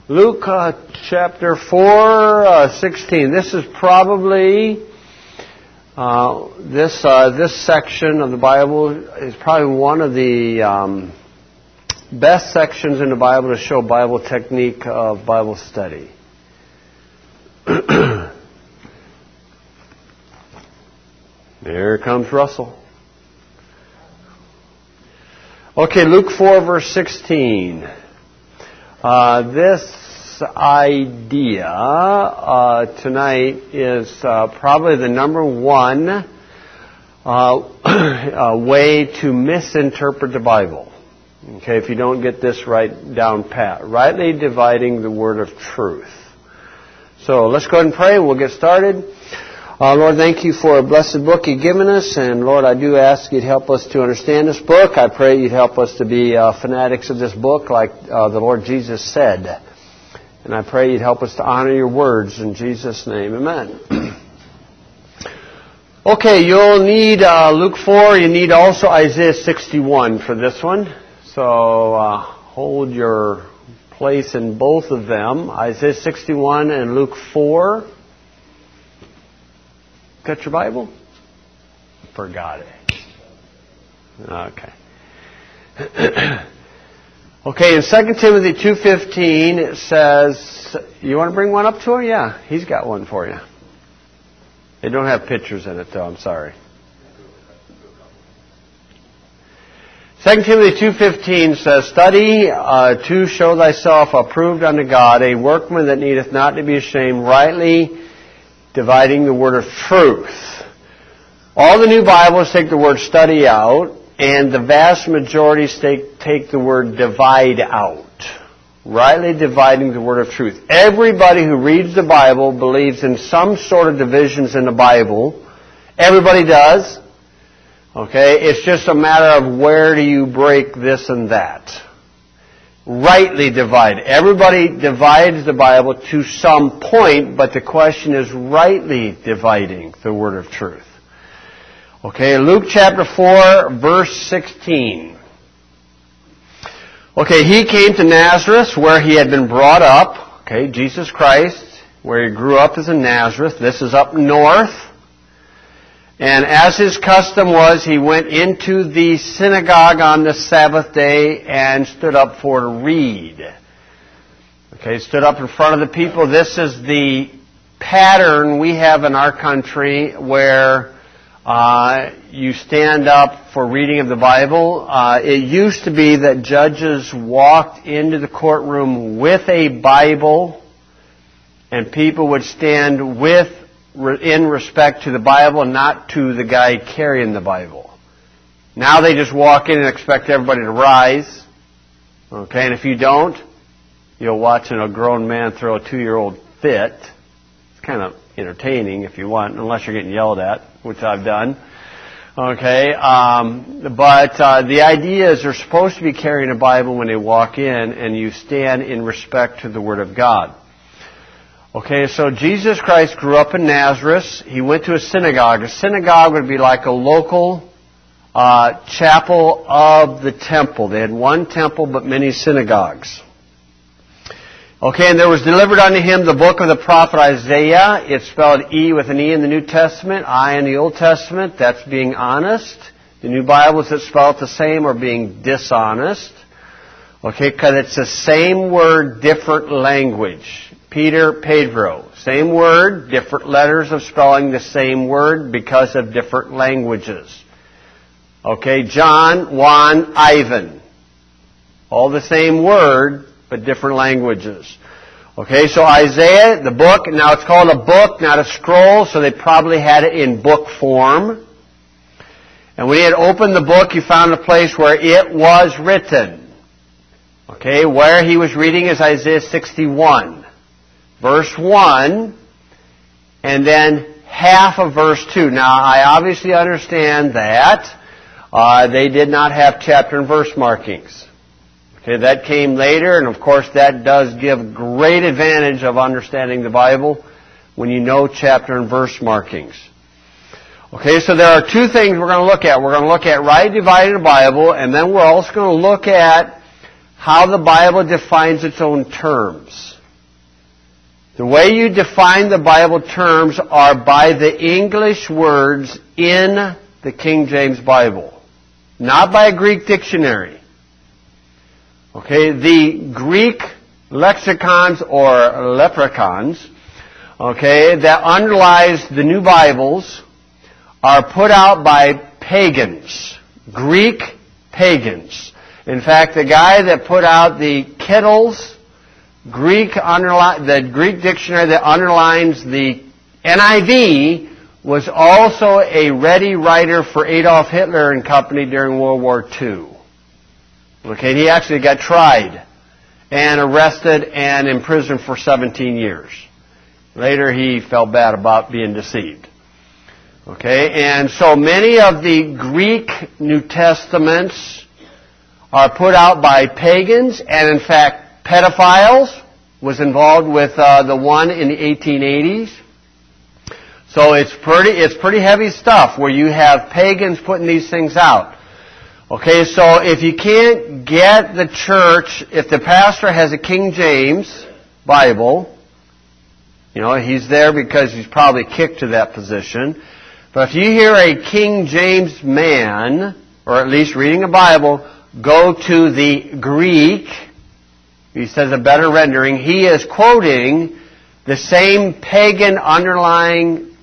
Luke chapter 4, 16. This is probably, this section of the Bible is probably one of the best sections in the Bible to show Bible technique of Bible study. There comes Russell. Okay, Luke 4, verse 16. This idea tonight is probably the number one way to misinterpret the Bible. Okay, if you don't get this right down pat. Rightly dividing the word of truth. So let's go ahead and pray and we'll get started. Lord, thank you for a blessed book you've given us. And Lord, I do ask you'd help us to understand this book. I pray you'd help us to be fanatics of this book like the Lord Jesus said. And I pray you'd help us to honor your words in Jesus' name. Amen. Okay, you'll need Luke 4. You need also Isaiah 61 for this one. So hold your place in both of them. Isaiah 61 and Luke 4. Got your Bible? Forgot it. Okay. Okay, in 2 Timothy 2:15 it says, you want to bring one up to him? Yeah, he's got one for you. They don't have pictures in it though, I'm sorry. 2 Timothy 2:15 says, study to show thyself approved unto God, a workman that needeth not to be ashamed, rightly dividing the word of truth. All the new Bibles take the word study out, and the vast majority take the word divide out. Rightly dividing the word of truth. Everybody who reads the Bible believes in some sort of divisions in the Bible. Everybody does. Okay, it's just a matter of where do you break this and that. Rightly divide. Everybody divides the Bible to some point, but the question is rightly dividing the word of truth. Okay, Luke chapter 4, verse 16. Okay, he came to Nazareth where he had been brought up. Okay, Jesus Christ, where he grew up is in Nazareth. This is up north. And as his custom was, he went into the synagogue on the Sabbath day and stood up for to read. Okay, stood up in front of the people. This is the pattern we have in our country where you stand up for reading of the Bible. It used to be that judges walked into the courtroom with a Bible and people would stand in respect to the Bible, not to the guy carrying the Bible. Now they just walk in and expect everybody to rise. Okay, and if you don't, you'll watch a grown man throw a 2-year-old fit. It's kind of entertaining if you want, unless you're getting yelled at, which I've done. Okay, but the idea is they're supposed to be carrying a Bible when they walk in, and you stand in respect to the Word of God. Okay, so Jesus Christ grew up in Nazareth. He went to a synagogue. A synagogue would be like a local chapel of the temple. They had one temple but many synagogues. Okay, and there was delivered unto him the book of the prophet Isaiah. It's spelled E with an E in the New Testament, I in the Old Testament. That's being honest. The new Bibles that spell it the same are being dishonest. Okay, because it's the same word, different language. Peter, Pedro. Same word, different letters of spelling the same word because of different languages. Okay, John, Juan, Ivan. All the same word, but different languages. Okay, so Isaiah, the book, now it's called a book, not a scroll, so they probably had it in book form. And when he had opened the book, he found a place where it was written. Okay, where he was reading is Isaiah 61. Verse 1, and then half of verse 2. Now, I obviously understand that they did not have chapter and verse markings. Okay, that came later, and of course that does give great advantage of understanding the Bible when you know chapter and verse markings. Okay, so there are two things we're going to look at. We're going to look at rightly dividing the Bible, and then we're also going to look at how the Bible defines its own terms. The way you define the Bible terms are by the English words in the King James Bible, not by a Greek dictionary. Okay, the Greek lexicons or leprechauns, okay, that underlies the new Bibles are put out by pagans, Greek pagans. In fact, the guy that put out the Kittle's the Greek dictionary that underlines the NIV was also a ready writer for Adolf Hitler and company during World War II. Okay, he actually got tried and arrested and imprisoned for 17 years. Later he felt bad about being deceived. Okay, and so many of the Greek New Testaments are put out by pagans, and in fact, pedophiles was involved with the one in the 1880s. So it's pretty heavy stuff where you have pagans putting these things out. Okay, so if you can't get the church, if the pastor has a King James Bible, you know, he's there because he's probably kicked to that position. But if you hear a King James man, or at least reading a Bible, go to the Greek, he says a better rendering, he is quoting the same pagan underlying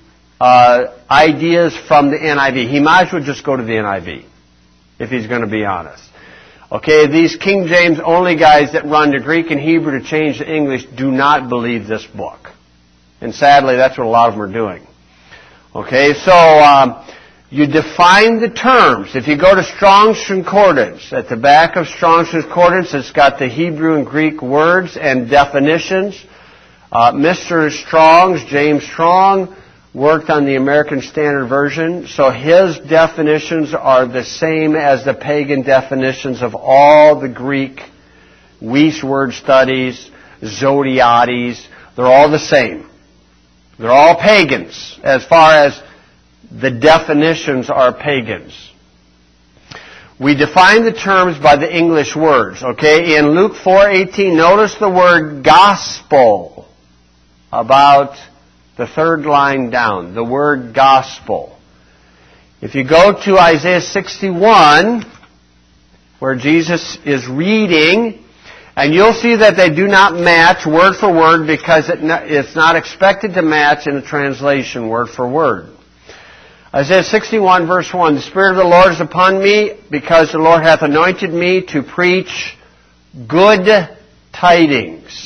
ideas from the NIV. He might as well just go to the NIV, if he's going to be honest. Okay, these King James only guys that run to Greek and Hebrew to change to English do not believe this book. And sadly, that's what a lot of them are doing. Okay, so you define the terms. If you go to Strong's Concordance, at the back of Strong's Concordance, it's got the Hebrew and Greek words and definitions. Mr. Strong's, James Strong, worked on the American Standard Version, so his definitions are the same as the pagan definitions of all the Greek Weiss word studies, Zodiates. They're all the same. They're all pagans as far as the definitions are pagans. We define the terms by the English words. Okay, in Luke 4:18, notice the word gospel about the third line down. The word gospel. If you go to Isaiah 61, where Jesus is reading, and you'll see that they do not match word for word because it's not expected to match in a translation word for word. Isaiah 61 verse 1, the Spirit of the Lord is upon me because the Lord hath anointed me to preach good tidings.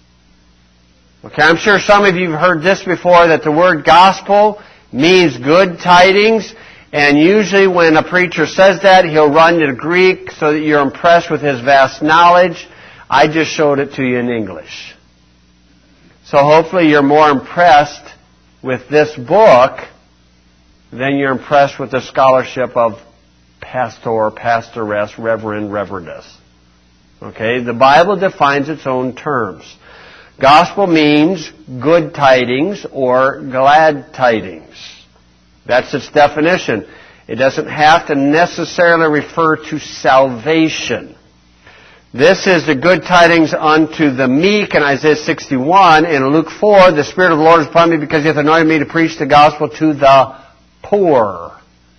Okay, I'm sure some of you have heard this before, that the word gospel means good tidings. And usually when a preacher says that, he'll run to Greek so that you're impressed with his vast knowledge. I just showed it to you in English. So hopefully you're more impressed with this book than you're impressed with the scholarship of pastor, pastoress, reverend, reverendess. Okay? The Bible defines its own terms. Gospel means good tidings or glad tidings. That's its definition. It doesn't have to necessarily refer to salvation. This is the good tidings unto the meek in Isaiah 61. In Luke 4, the Spirit of the Lord is upon me because He hath anointed me to preach the gospel to the poor.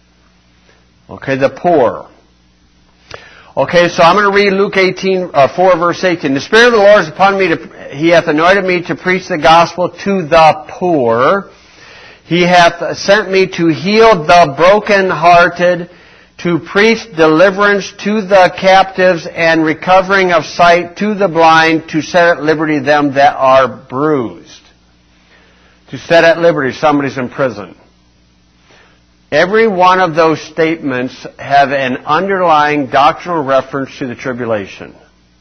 Okay, the poor. Okay, so I'm going to read Luke 4 verse 18. The Spirit of the Lord is upon me, He hath anointed me to preach the gospel to the poor. He hath sent me to heal the brokenhearted, to preach deliverance to the captives and recovering of sight to the blind, to set at liberty them that are bruised. To set at liberty, somebody's in prison. Every one of those statements have an underlying doctrinal reference to the tribulation.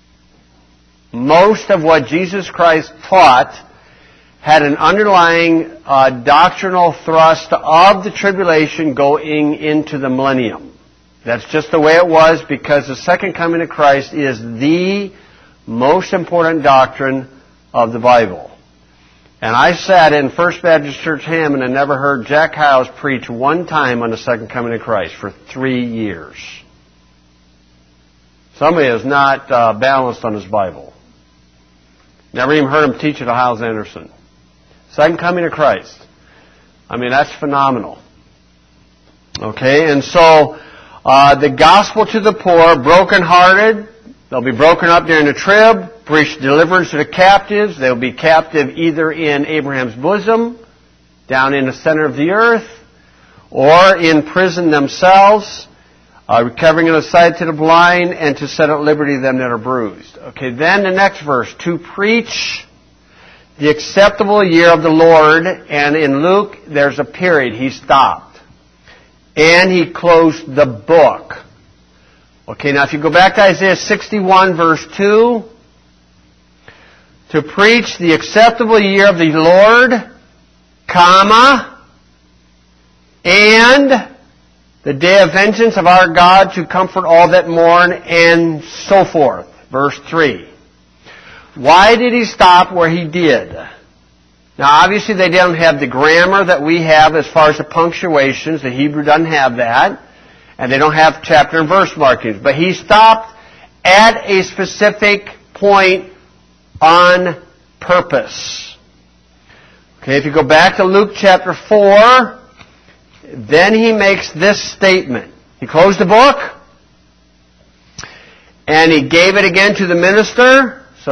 Most of what Jesus Christ taught had an underlying doctrinal thrust of the tribulation going into the millennium. That's just the way it was because the second coming of Christ is the most important doctrine of the Bible. And I sat in First Baptist Church Hammond and never heard Jack Hyles preach one time on the second coming of Christ for 3 years. Somebody is not balanced on his Bible. Never even heard him teach at Hyles Anderson. Second coming of Christ. I mean, that's phenomenal. Okay, and so the gospel to the poor, brokenhearted, they'll be broken up during the trib, preach deliverance to the captives. They'll be captive either in Abraham's bosom, down in the center of the earth, or in prison themselves, recovering of the sight to the blind, and to set at liberty them that are bruised. Okay, then the next verse, to preach the acceptable year of the Lord, and in Luke, there's a period. He stopped. And he closed the book. Okay, now if you go back to Isaiah 61, verse 2, to preach the acceptable year of the Lord, comma, and the day of vengeance of our God to comfort all that mourn, and so forth. Verse 3. Why did he stop where he did? Now, obviously, they don't have the grammar that we have as far as the punctuations. The Hebrew doesn't have that. And they don't have chapter and verse markings. But he stopped at a specific point on purpose. Okay, if you go back to Luke chapter 4, then he makes this statement. He closed the book, and he gave it again to the minister. So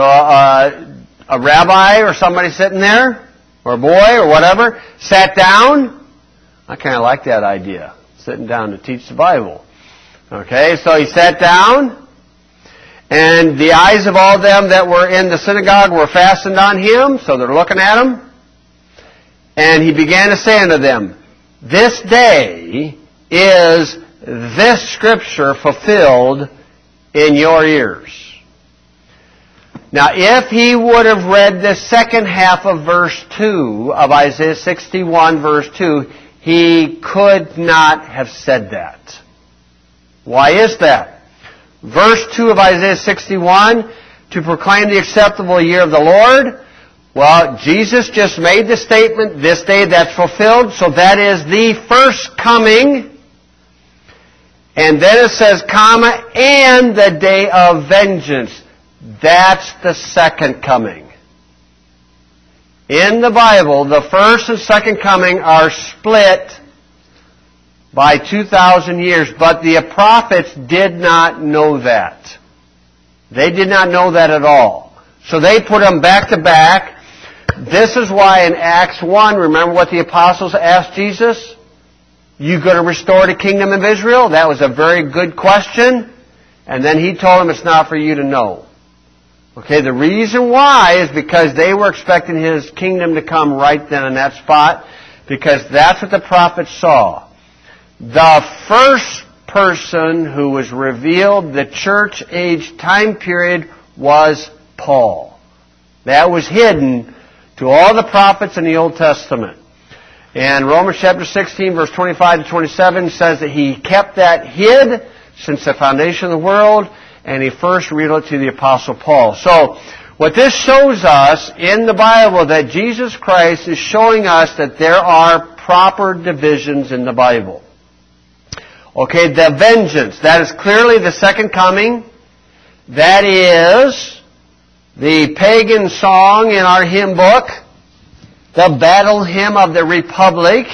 a rabbi or somebody sitting there, or a boy, or whatever, sat down. I kind of like that idea, sitting down to teach the Bible. Okay, so he sat down, and the eyes of all them that were in the synagogue were fastened on him, so they're looking at him. And he began to say unto them, this day is this scripture fulfilled in your ears. Now, if he would have read the second half of verse 2 of Isaiah 61, verse 2, he could not have said that. Why is that? Verse 2 of Isaiah 61, to proclaim the acceptable year of the Lord. Well, Jesus just made the statement, this day that's fulfilled, so that is the first coming. And then it says, comma, and the day of vengeance. That's the second coming. In the Bible, the first and second coming are split by 2,000 years, but the prophets did not know that. They did not know that at all. So they put them back to back. This is why in Acts 1, remember what the apostles asked Jesus? You going to restore the kingdom of Israel? That was a very good question. And then he told them it's not for you to know. Okay, the reason why is because they were expecting his kingdom to come right then in that spot, because that's what the prophets saw. The first person who was revealed, the church age time period, was Paul. That was hidden to all the prophets in the Old Testament. And Romans chapter 16, verse 25 to 27 says that he kept that hid since the foundation of the world, and he first revealed it to the Apostle Paul. So, what this shows us in the Bible, that Jesus Christ is showing us that there are proper divisions in the Bible. Okay, the vengeance, that is clearly the second coming. That is the pagan song in our hymn book. The battle hymn of the Republic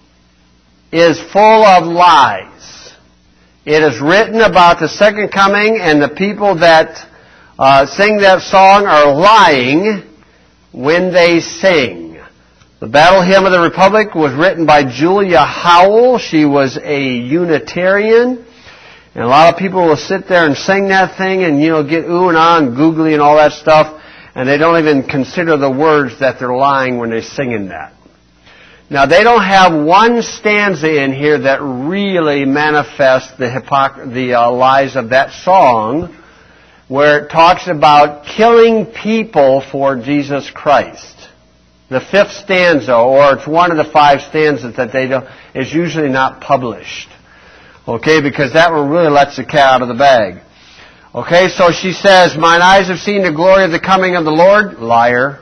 is full of lies. It is written about the second coming, and the people that sing that song are lying when they sing. The Battle Hymn of the Republic was written by Julia Howell. She was a Unitarian. And a lot of people will sit there and sing that thing and, get ooh and ah and googly and all that stuff, and they don't even consider the words that they're lying when they're singing that. Now, they don't have one stanza in here that really manifests the lies of that song, where it talks about killing people for Jesus Christ. The fifth stanza, or it's one of the 5 stanzas that is usually not published. Okay, because that one really lets the cat out of the bag. Okay, so she says, mine eyes have seen the glory of the coming of the Lord. Liar.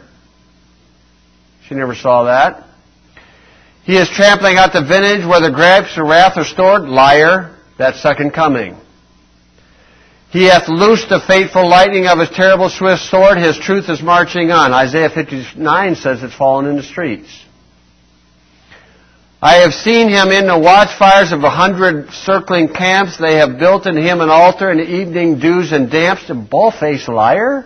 She never saw that. He is trampling out the vintage where the grapes of wrath are stored. Liar. That's second coming. He hath loosed the fateful lightning of his terrible swift sword. His truth is marching on. Isaiah 59 says it's fallen in the streets. I have seen him in the watchfires of 100 circling camps. They have built in him an altar in the evening dews and damps. The bald-faced liar.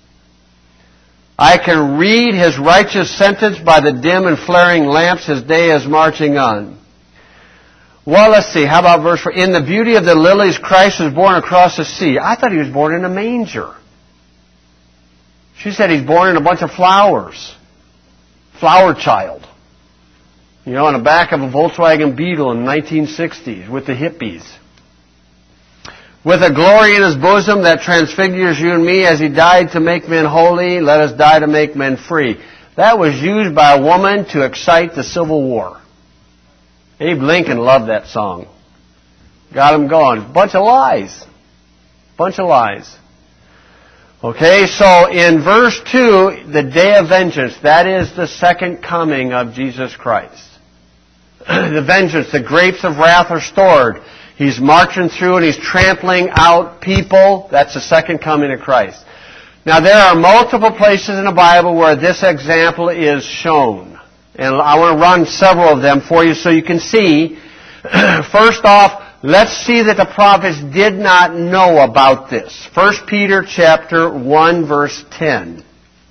I can read his righteous sentence by the dim and flaring lamps. His day is marching on. Well, let's see. How about verse 4? In the beauty of the lilies, Christ was born across the sea. I thought he was born in a manger. She said he's born in a bunch of flowers. Flower child. You know, on the back of a Volkswagen Beetle in the 1960s with the hippies. With a glory in his bosom that transfigures you and me, as he died to make men holy, let us die to make men free. That was used by a woman to excite the Civil War. Abe Lincoln loved that song. Got him going. Bunch of lies. Bunch of lies. Okay, so in verse 2, the day of vengeance, that is the second coming of Jesus Christ. The vengeance, the grapes of wrath are stored. He's marching through and he's trampling out people. That's the second coming of Christ. Now there are multiple places in the Bible where this example is shown. And I want to run several of them for you so you can see. First off, let's see that the prophets did not know about this. 1 Peter chapter 1 verse 10.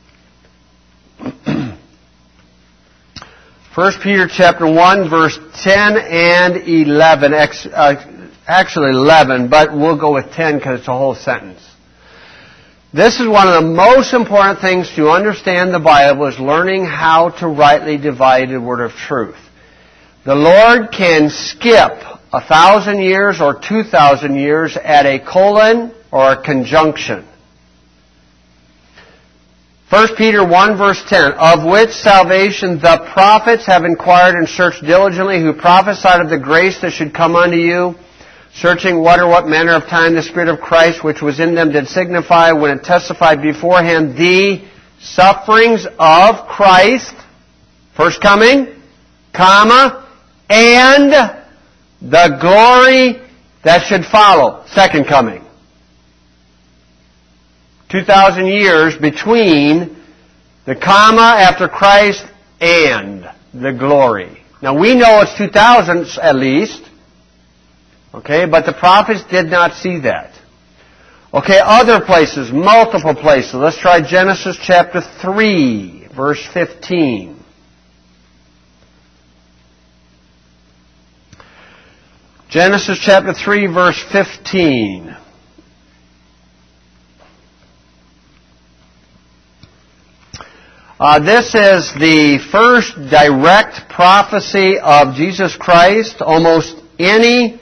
1 Peter chapter 1 verse 10 and 11. Actually 11, but we'll go with 10 because it's a whole sentence. This is one of the most important things to understand the Bible, is learning how to rightly divide the word of truth. The Lord can skip 1,000 years or 2,000 years at a colon or a conjunction. 1 Peter 1 verse 10, of which salvation the prophets have inquired and searched diligently, who prophesied of the grace that should come unto you, searching what manner of time the Spirit of Christ which was in them did signify, when it testified beforehand the sufferings of Christ, first coming, comma, and the glory that should follow, second coming. 2,000 years between the comma after Christ and the glory. Now we know it's 2,000 at least. Okay, but the prophets did not see that. Okay, other places, multiple places. Let's try Genesis chapter 3, verse 15. Genesis chapter 3, verse 15. This is the first direct prophecy of Jesus Christ. Almost any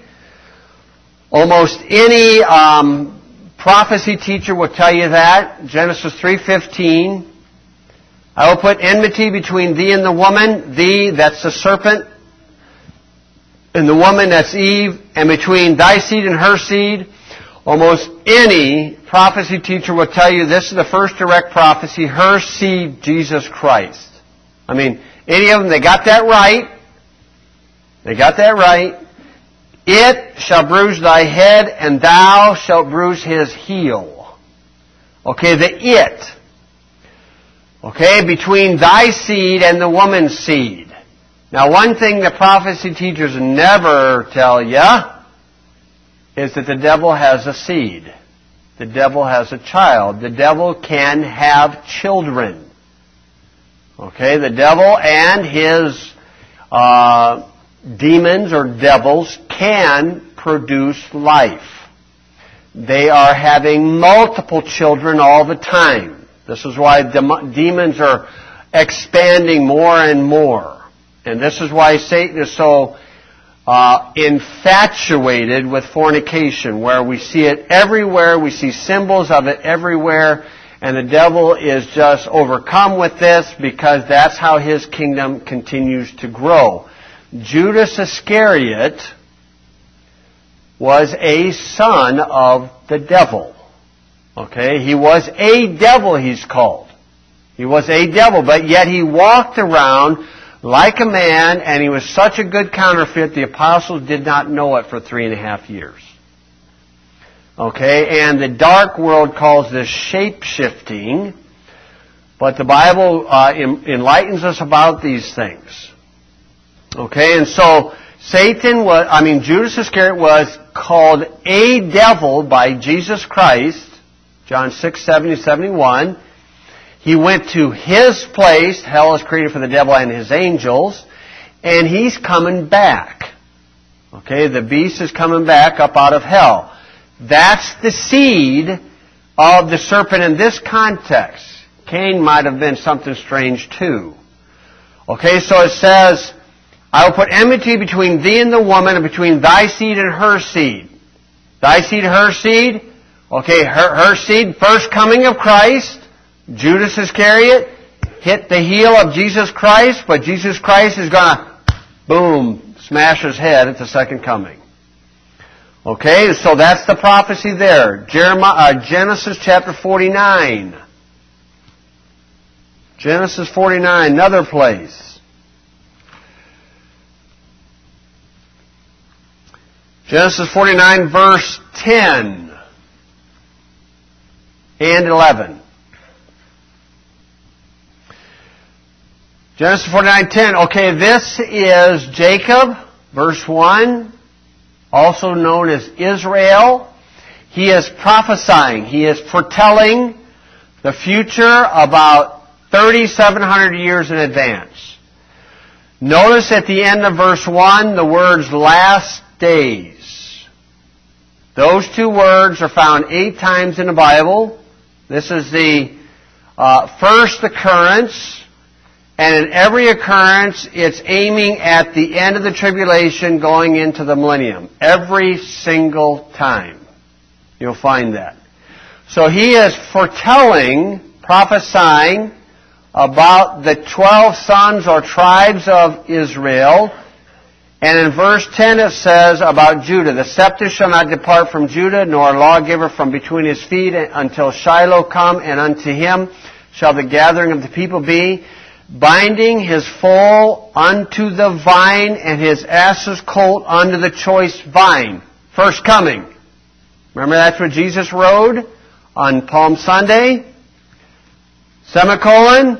prophecy teacher will tell you that. Genesis 3:15. I will put enmity between thee and the woman. Thee, that's the serpent. And the woman, that's Eve. And between thy seed and her seed. Almost any prophecy teacher will tell you this is the first direct prophecy. Her seed, Jesus Christ. I mean, any of them, they got that right. They got that right. It shall bruise thy head, and thou shalt bruise his heel. Okay, the it. Okay, between thy seed and the woman's seed. Now, one thing the prophecy teachers never tell you is that the devil has a seed. The devil has a child. The devil can have children. Okay, the devil and his demons or devils can produce life. They are having multiple children all the time. This is why demons are expanding more and more. And this is why Satan is so infatuated with fornication, where we see it everywhere, we see symbols of it everywhere, and the devil is just overcome with this because that's how his kingdom continues to grow. Judas Iscariot was a son of the devil. Okay? He was a devil, he's called. He was a devil, but yet he walked around like a man, and he was such a good counterfeit, the apostles did not know it for 3.5 years. Okay, and the dark world calls this shape-shifting, but the Bible enlightens us about these things. Okay, and so Judas Iscariot was called a devil by Jesus Christ, John 6:70-71. He went to his place, hell is created for the devil and his angels, and he's coming back. Okay, the beast is coming back up out of hell. That's the seed of the serpent in this context. Cain might have been something strange too. Okay, so it says, I will put enmity between thee and the woman, and between thy seed and her seed. Thy seed, her seed. Okay, her seed, first coming of Christ. Judas Iscariot hit the heel of Jesus Christ, but Jesus Christ is going to, boom, smash his head at the second coming. Okay, so that's the prophecy there. Genesis chapter 49. Genesis 49, another place. Genesis 49, verse 10 and 11. Genesis 49:10. Okay, this is Jacob, verse 1, also known as Israel. He is prophesying. He is foretelling the future about 3,700 years in advance. Notice at the end of verse 1 the words last days. Those two words are found 8 times in the Bible. This is the first occurrence. And in every occurrence, it's aiming at the end of the tribulation going into the millennium. Every single time. You'll find that. So he is foretelling, prophesying about the 12 sons or tribes of Israel. And in verse 10 it says about Judah, the scepter shall not depart from Judah, nor a lawgiver from between his feet until Shiloh come, and unto him shall the gathering of the people be, binding his foal unto the vine, and his ass's colt unto the choice vine. First coming. Remember that's what Jesus rode on Palm Sunday? Semicolon.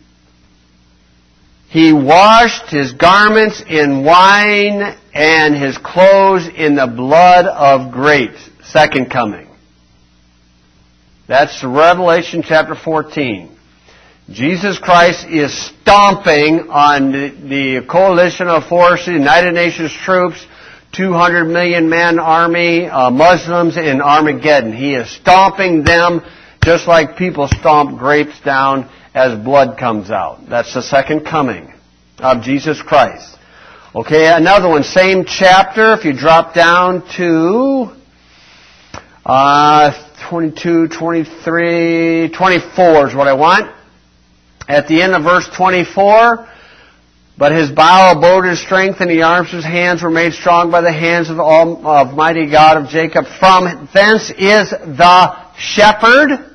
He washed his garments in wine and his clothes in the blood of grapes. Second coming. That's Revelation chapter 14. Jesus Christ is stomping on the coalition of forces, United Nations troops, 200 million man army, Muslims in Armageddon. He is stomping them just like people stomp grapes down as blood comes out. That's the second coming of Jesus Christ. Okay, another one, same chapter. If you drop down to 22, 23, 24 is what I want. At the end of verse 24, but his bow abode in strength, and the arms of his hands were made strong by the hands of the Almighty God of Jacob. From thence is the shepherd,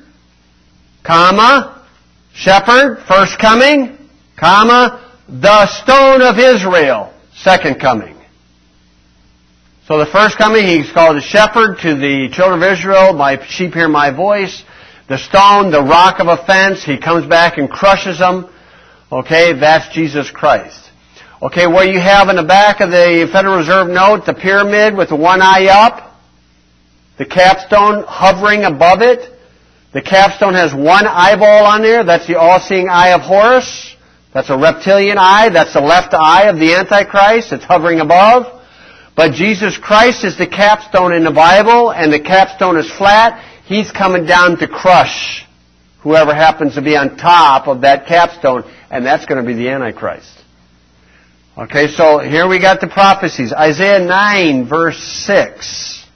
shepherd, first coming, the stone of Israel, second coming. So the first coming, he's called the shepherd to the children of Israel. My sheep hear my voice. The stone, the rock of offense, he comes back and crushes them. Okay, that's Jesus Christ. Okay, what you have in the back of the Federal Reserve note, the pyramid with the one eye up, the capstone hovering above it. The capstone has one eyeball on there. That's the all-seeing eye of Horus. That's a reptilian eye. That's the left eye of the Antichrist. It's hovering above. But Jesus Christ is the capstone in the Bible, and the capstone is flat. He's coming down to crush whoever happens to be on top of that capstone, and that's going to be the Antichrist. Okay, so here we got the prophecies. Isaiah 9, verse 6.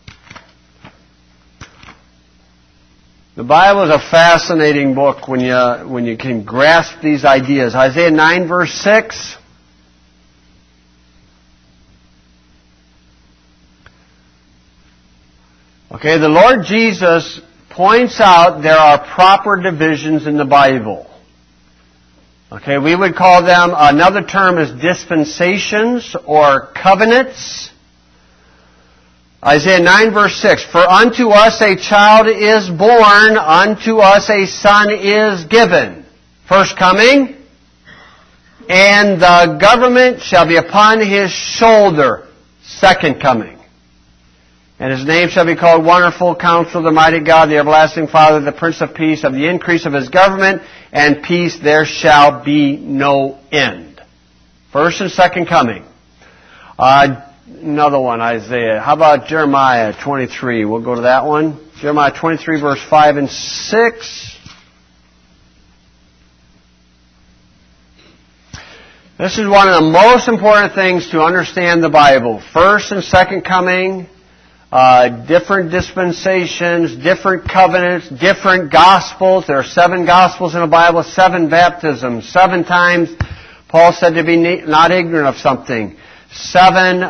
The Bible is a fascinating book when you can grasp these ideas. Isaiah 9, verse 6. Okay, the Lord Jesus points out there are proper divisions in the Bible. Okay, we would call them, another term is dispensations or covenants. Isaiah 9 verse 6, For unto us a child is born, unto us a son is given. First coming, and the government shall be upon his shoulder. Second coming. And his name shall be called Wonderful Counselor, the Mighty God, the Everlasting Father, the Prince of Peace. Of the increase of his government and peace there shall be no end. First and second coming. Another one, Isaiah. How about Jeremiah 23? We'll go to that one. Jeremiah 23 verse 5 and 6. This is one of the most important things to understand the Bible. First and second coming, different dispensations, different covenants, different gospels. There are 7 gospels in the Bible, 7 baptisms, 7 times Paul said to be not ignorant of something. 7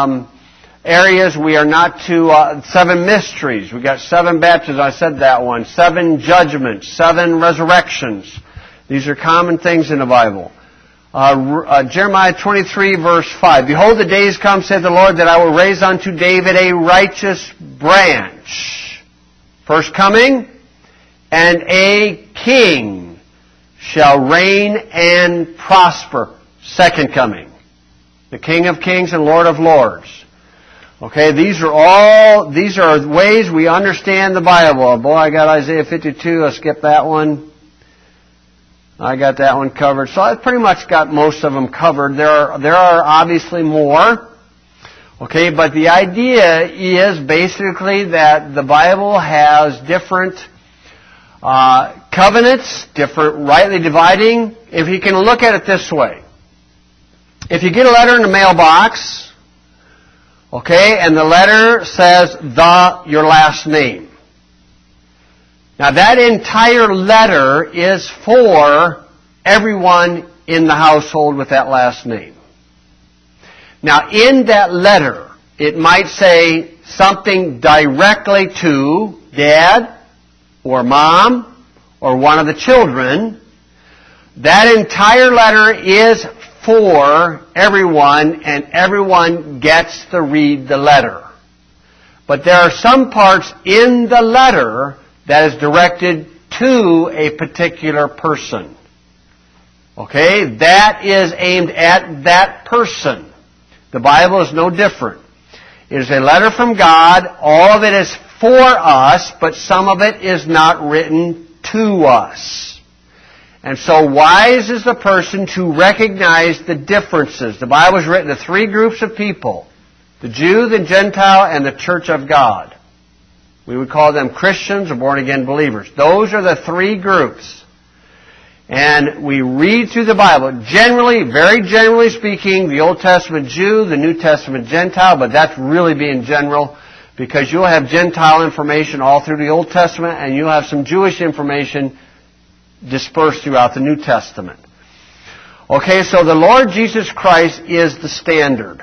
areas we are not to, 7 mysteries. We got 7 baptisms, I said that one. 7 judgments, 7 resurrections. These are common things in the Bible. Jeremiah 23 verse 5. Behold, the days come, saith the Lord, that I will raise unto David a righteous branch. First coming, and a king shall reign and prosper. Second coming. The King of Kings and Lord of Lords. Okay, these are ways we understand the Bible. Boy, I got Isaiah 52. I'll skip that one. I got that one covered. So I've pretty much got most of them covered. There are obviously more. Okay, but the idea is basically that the Bible has different covenants, different rightly dividing. If you can look at it this way. If you get a letter in the mailbox, okay, and the letter says your last name. Now that entire letter is for everyone in the household with that last name. Now in that letter, it might say something directly to Dad or Mom or one of the children. That entire letter is for everyone, and everyone gets to read the letter. But there are some parts in the letter that is directed to a particular person. Okay? That is aimed at that person. The Bible is no different. It is a letter from God. All of it is for us, but some of it is not written to us. And so wise is the person to recognize the differences. The Bible is written to 3 groups of people. The Jew, the Gentile, and the Church of God. We would call them Christians or born-again believers. Those are the 3 groups. And we read through the Bible. Generally, very generally speaking, the Old Testament Jew, the New Testament Gentile, but that's really being general because you'll have Gentile information all through the Old Testament and you'll have some Jewish information dispersed throughout the New Testament. Okay, so the Lord Jesus Christ is the standard.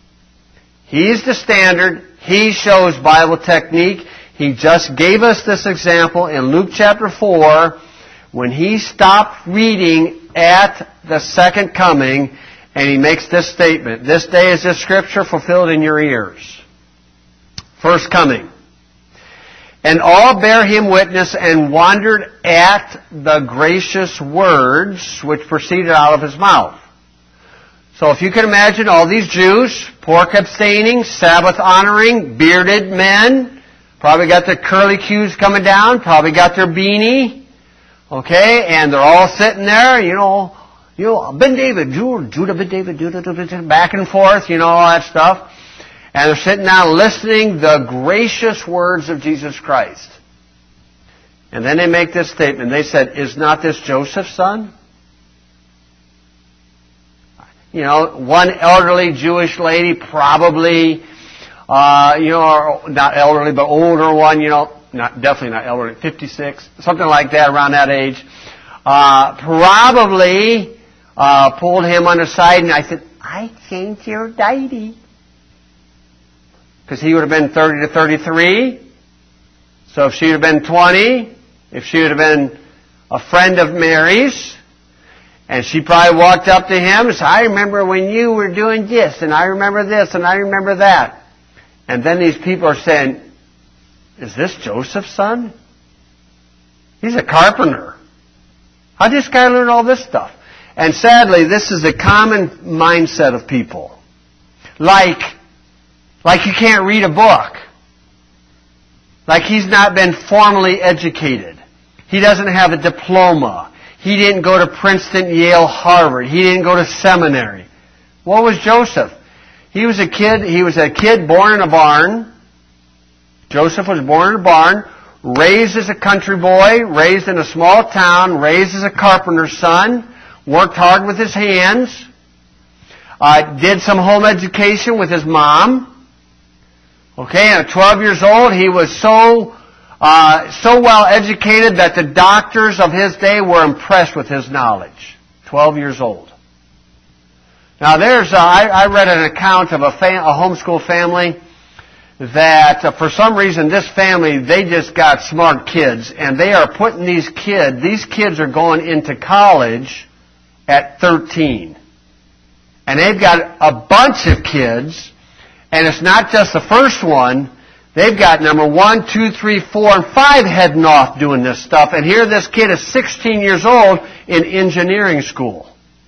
He's the standard. He shows Bible technique. He just gave us this example in Luke chapter 4 when He stopped reading at the second coming and He makes this statement. This day is this scripture fulfilled in your ears. First coming. And all bear Him witness and wondered at the gracious words which proceeded out of His mouth. So if you can imagine all these Jews, pork abstaining, Sabbath honoring, bearded men, probably got their curly cues coming down, probably got their beanie, okay, and they're all sitting there, Ben David, Judah, Ben David, Judah, back and forth, all that stuff. And they're sitting down listening the gracious words of Jesus Christ. And then they make this statement. They said, is not this Joseph's son? One elderly Jewish lady, probably, or not elderly, but older one, definitely not elderly, 56, something like that, around that age, probably pulled him on the side and I said, I think you're daddy. Because he would have been 30 to 33. So if she would have been 20, if she would have been a friend of Mary's, and she probably walked up to him and said, I remember when you were doing this, and I remember this, and I remember that. And then these people are saying, is this Joseph's son? He's a carpenter. How did this guy learn all this stuff? And sadly, this is a common mindset of people. Like you can't read a book. Like he's not been formally educated. He doesn't have a diploma. He didn't go to Princeton, Yale, Harvard. He didn't go to seminary. What was Joseph? He was a kid born in a barn. Joseph was born in a barn, raised as a country boy, raised in a small town, raised as a carpenter's son, worked hard with his hands, did some home education with his mom. Okay, and at 12 years old, he was so well educated that the doctors of his day were impressed with his knowledge. 12 years old. Now I read an account of a homeschool family that for some reason this family, they just got smart kids, and they are putting these kids are going into college at 13. And they've got a bunch of kids, and it's not just the first one. They've got number 1, 2, 3, 4, and 5 heading off doing this stuff. And here this kid is 16 years old in engineering school.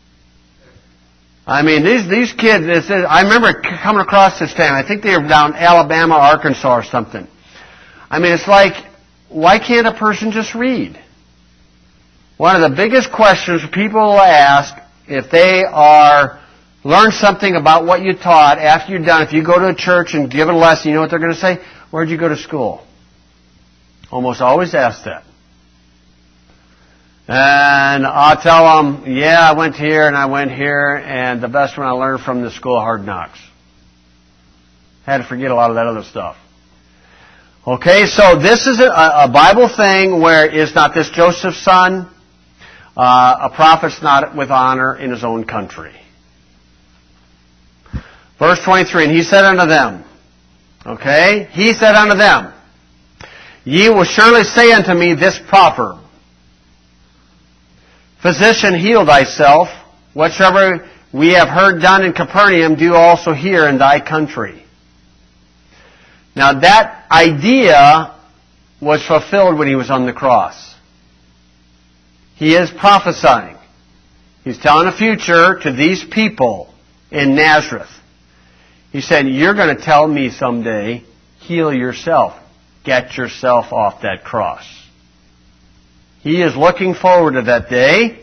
I mean, these kids, I remember coming across this family. I think they were down Alabama, Arkansas or something. I mean, it's like, why can't a person just read? One of the biggest questions people will ask if they learn something about what you taught after you're done. If you go to a church and give a lesson, you know what they're going to say? Where'd you go to school? Almost always ask that. And I'll tell them, yeah, I went here and I went here, and the best one I learned from the school of hard knocks. Had to forget a lot of that other stuff. Okay, so this is a Bible thing where is not this Joseph's son? A prophet's not with honor in his own country. Verse 23, and he said unto them, okay, he said unto them, ye will surely say unto me this proverb, Physician, heal thyself. Whatsoever we have heard done in Capernaum, do also here in thy country. Now that idea was fulfilled when he was on the cross. He is prophesying. He's telling a future to these people in Nazareth. He said, you're going to tell me someday, heal yourself. Get yourself off that cross. He is looking forward to that day.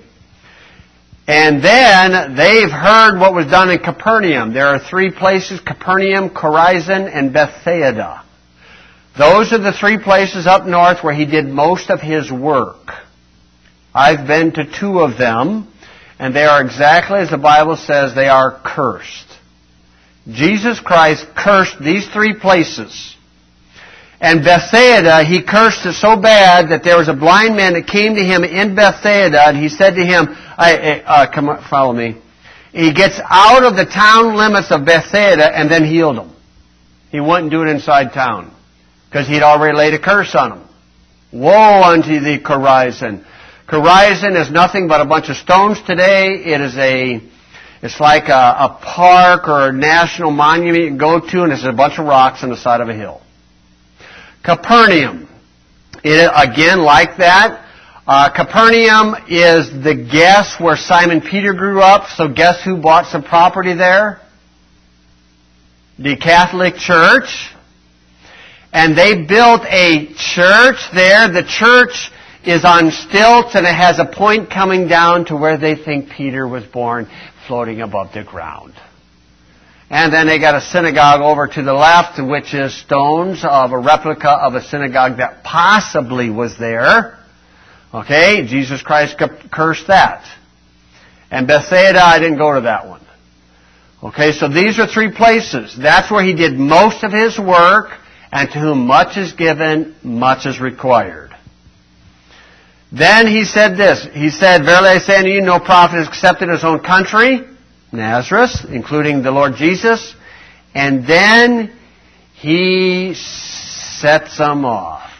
And then they've heard what was done in Capernaum. There are 3 places, Capernaum, Chorazin, and Bethsaida. Those are the 3 places up north where he did most of his work. I've been to 2 of them, and they are exactly as the Bible says, they are cursed. Jesus Christ cursed these 3 places. And Bethsaida, he cursed it so bad that there was a blind man that came to him in Bethsaida, and he said to him, come on, follow me. He gets out of the town limits of Bethsaida and then healed him. He wouldn't do it inside town because he'd already laid a curse on him. Woe unto thee, Chorazin. Chorazin is nothing but a bunch of stones today. It's like a park or a national monument you can go to, and it's a bunch of rocks on the side of a hill. Capernaum, again like that. Capernaum is the guess where Simon Peter grew up. So guess who bought some property there? The Catholic Church. And they built a church there. The church is on stilts, and it has a point coming down to where they think Peter was born, floating above the ground. And then they got a synagogue over to the left, which is stones of a replica of a synagogue that possibly was there. Okay, Jesus Christ cursed that. And Bethsaida, I didn't go to that one. Okay, so these are 3 places. That's where he did most of his work, and to whom much is given, much is required. Then he said this. He said, verily I say unto you, no prophet is accepted in his own country, Nazareth, including the Lord Jesus. And then he sets them off.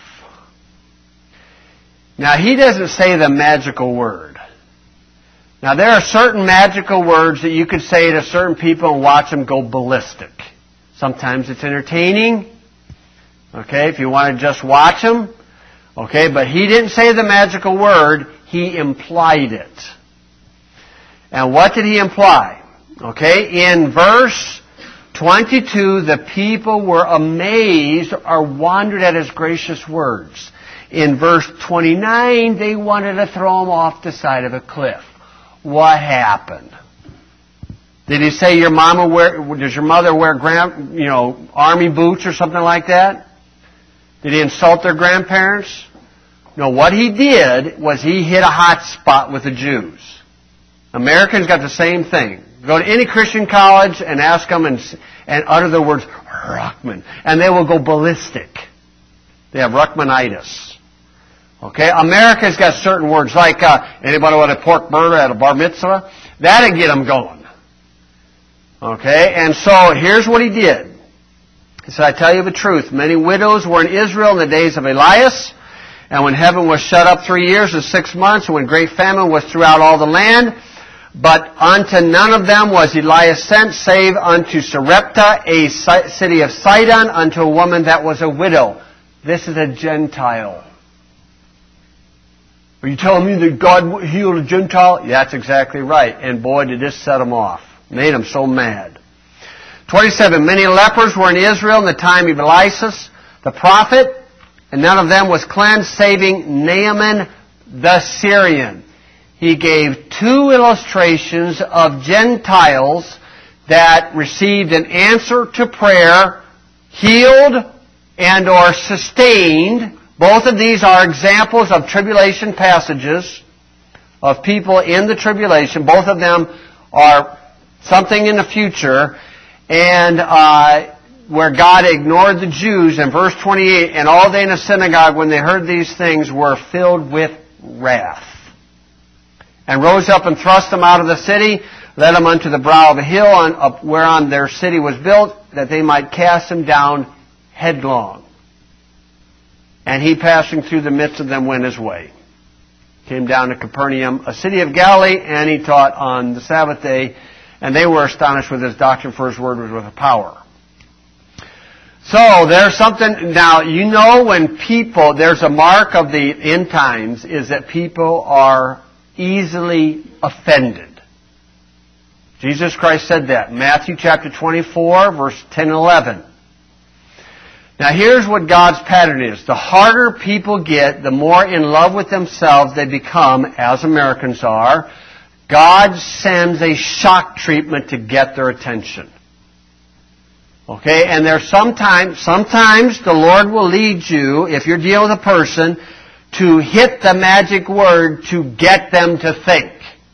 Now, he doesn't say the magical word. Now, there are certain magical words that you could say to certain people and watch them go ballistic. Sometimes it's entertaining. Okay, if you want to just watch them. Okay, but he didn't say the magical word, he implied it. And what did he imply? Okay, in verse 22, the people were amazed or wondered at his gracious words. In verse 29, they wanted to throw him off the side of a cliff. What happened? Did he say does your mother wear army boots or something like that? Did he insult their grandparents? No, what he did was he hit a hot spot with the Jews. Americans got the same thing. Go to any Christian college and ask them and utter the words Ruckman, and they will go ballistic. They have Ruckmanitis. Okay, America's got certain words like anybody want a pork burger at a bar mitzvah? That'll get them going. Okay, and so here's what he did. He said, I tell you the truth, many widows were in Israel in the days of Elias, and when heaven was shut up 3 years and 6 months, and when great famine was throughout all the land, but unto none of them was Elias sent, save unto Sarepta, a city of Sidon, unto a woman that was a widow. This is a Gentile. Are you telling me that God healed a Gentile? Yeah, that's exactly right. And boy, did this set them off. Made them so mad. 27, many lepers were in Israel in the time of Elias, the prophet, and none of them was cleansed, saving Naaman the Syrian. He gave two illustrations of Gentiles that received an answer to prayer, healed and or sustained. Both of these are examples of tribulation passages of people in the tribulation. Both of them are something in the future, and where God ignored the Jews in verse 28, and all they in the synagogue, when they heard these things, were filled with wrath, and rose up and thrust them out of the city, led them unto the brow of a hill whereon their city was built, that they might cast them down headlong. And he, passing through the midst of them, went his way. Came down to Capernaum, a city of Galilee, and he taught on the Sabbath day, and they were astonished with his doctrine, for his word was with power. So there's something, now you know when people, there's a mark of the end times, is that people are easily offended. Jesus Christ said that. Matthew chapter 24, verse 10 and 11. Now here's what God's pattern is. The harder people get, the more in love with themselves they become, as Americans are. God sends a shock treatment to get their attention. Okay, and there's sometimes the Lord will lead you, if you're dealing with a person, to hit the magic word to get them to think.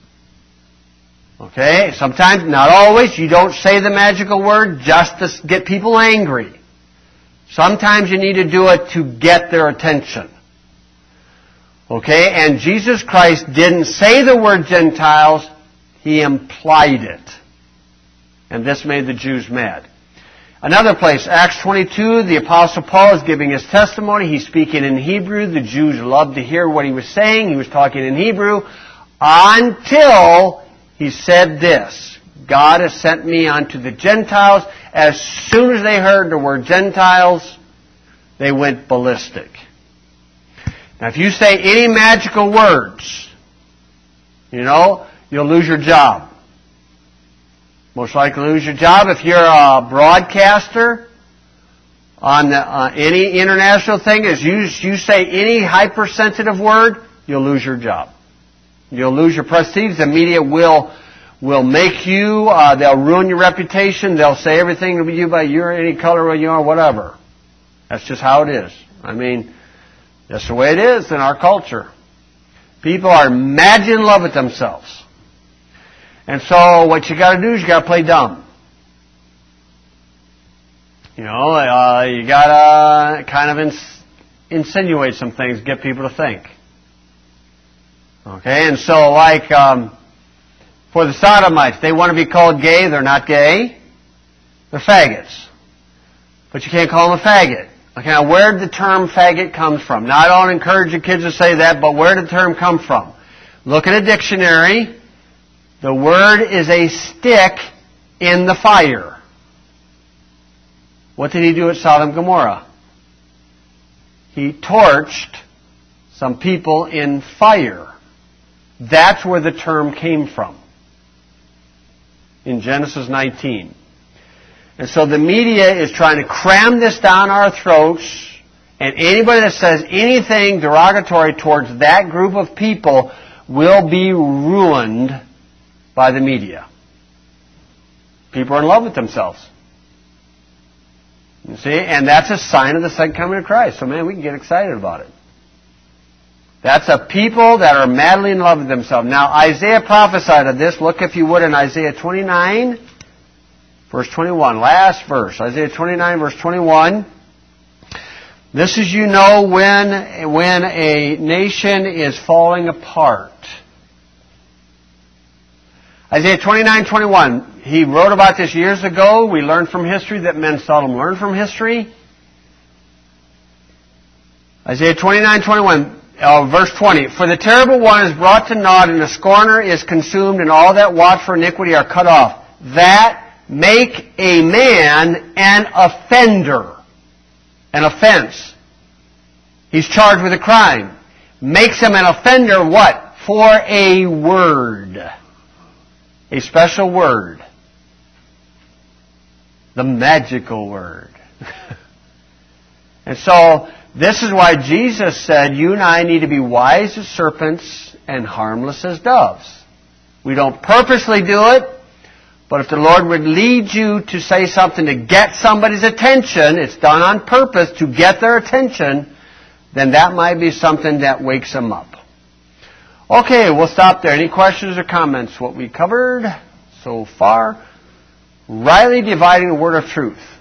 Okay, sometimes, not always, you don't say the magical word just to get people angry. Sometimes you need to do it to get their attention. Okay, and Jesus Christ didn't say the word Gentiles, He implied it. And this made the Jews mad. Another place, Acts 22, the Apostle Paul is giving his testimony. He's speaking in Hebrew. The Jews loved to hear what he was saying. He was talking in Hebrew until he said this: God has sent me unto the Gentiles. As soon as they heard the word Gentiles, they went ballistic. Now, if you say any magical words, you'll lose your job. Most likely lose your job. If you're a broadcaster on any international thing, as you say any hypersensitive word, you'll lose your job. You'll lose your prestige. The media will make you, they'll ruin your reputation. They'll say everything to you by you're any color you are, whatever. That's just how it is. I mean, that's the way it is in our culture. People are madly in love with themselves. And so what you got to do is you got to play dumb. You got to kind of insinuate some things, get people to think. Okay, and so like for the sodomites, they want to be called gay. They're not gay. They're faggots. But you can't call them a faggot. Okay, now where did the term faggot come from? Now I don't encourage the kids to say that, but where did the term come from? Look in a dictionary. The word is a stick in the fire. What did he do at Sodom and Gomorrah? He torched some people in fire. That's where the term came from. In Genesis 19. And so the media is trying to cram this down our throats, and anybody that says anything derogatory towards that group of people will be ruined by the media. People are in love with themselves. You see? And that's a sign of the second coming of Christ. So, man, we can get excited about it. That's a people that are madly in love with themselves. Now, Isaiah prophesied of this. Look, if you would, in Isaiah 29, verse 21. Last verse. Isaiah 29, verse 21. This is, you know, when a nation is falling apart. Isaiah 29:21. He wrote about this years ago. We learned from history that men seldom learn from history. Isaiah 29:21. Verse 20, for the terrible one is brought to naught, and the scorner is consumed, and all that watch for iniquity are cut off. That make a man an offender. An offense. He's charged with a crime. Makes him an offender, what? For a word. A special word. The magical word. And so, this is why Jesus said, you and I need to be wise as serpents and harmless as doves. We don't purposely do it, but if the Lord would lead you to say something to get somebody's attention, it's done on purpose to get their attention, then that might be something that wakes them up. Okay, we'll stop there. Any questions or comments? What we covered so far? Rightly dividing the word of truth.